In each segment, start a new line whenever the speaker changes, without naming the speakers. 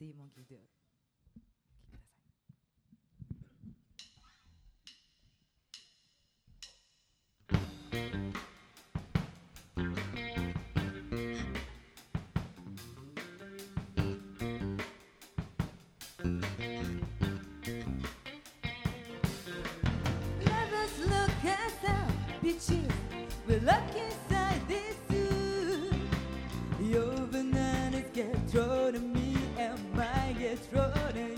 See Monkey Do お聴きください。Bitches, we're lucky inside this zoo. Your bananas get thrown at me and mine get thrown at you.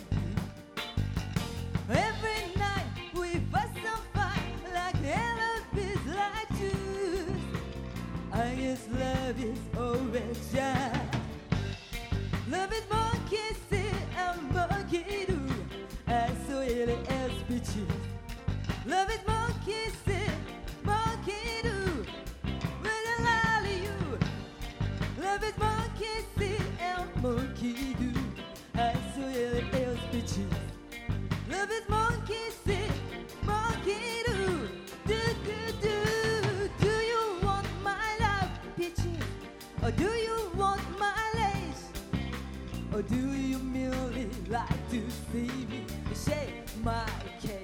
Every night we fuss and fight like elephants like Jews. I guess love is always just love is monkey see and monkey do. I saw it as bitches. Love is monkey see, monkey do. With a lolly you. Love is monkey see and monkey do. I saw it as bitches. Love is monkey see, monkey do. Do do do. Do you want my love, bitches? Or do you want my lace? Or do you merely like to see me shake my case?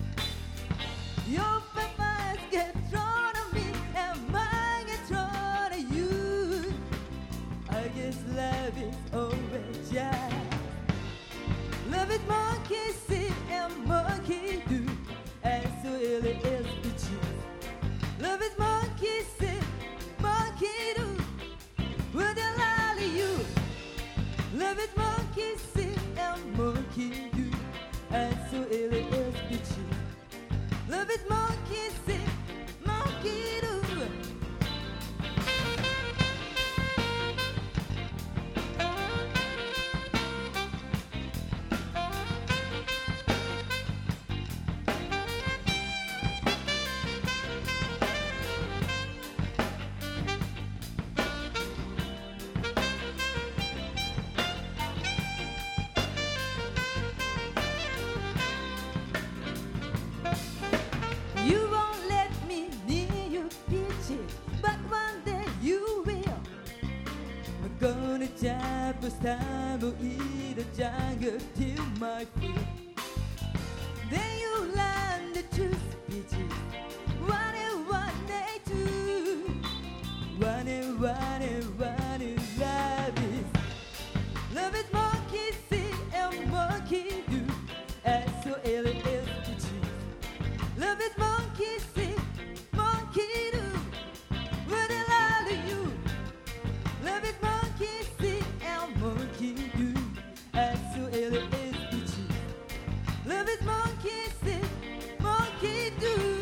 Your papas get thrown at me and mine get thrown at you. I guess love is always just love is monkey see and monkey do. And so it is bitches. Love is monkey see, monkey do. With a lolly you. Love is monkey see and monkey do. And so it is bitches. Love is monkey see, monkey do. You won't let me near you, peaches, but one day you will. I'm gonna jump a stumble in the jungle till my feet. Then you learn the truth, peaches. One and one day two. One and one and one and love is. Love is monkey see and monkey do. S-O-L-S peaches. Love is monkey see, monkey do. With a lot of you. Love is monkey see and monkey do. S-O-L-S bitches. Love is monkey see, monkey do.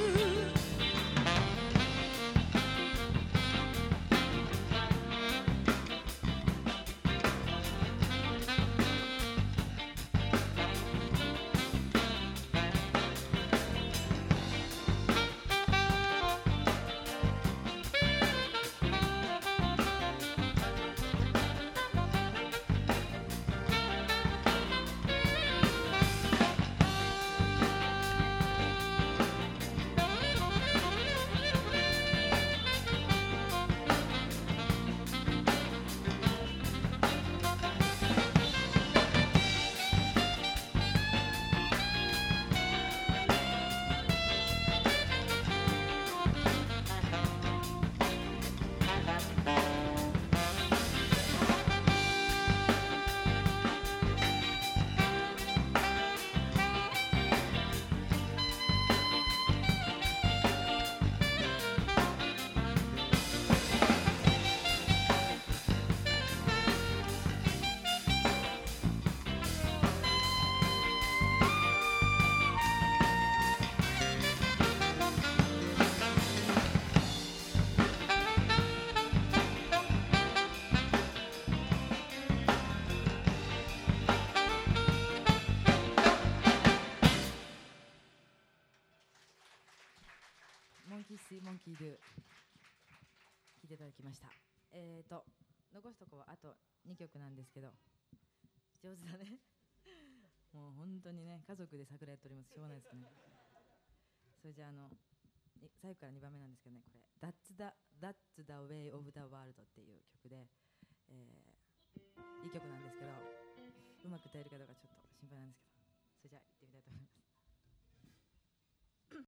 Monkey See, Monkey Do 聴いていただきました。残すとこはあと2曲なんですけど、上手だねもう本当にね、家族で桜やっております。しょうがないですね。それじゃあ最後から2番目なんですけどね、これ That's the Way of the World っていう曲で、いい曲なんですけど、 まく歌えるかどうかちょっと心配なんですけど、それじゃあ行ってみたいと思います。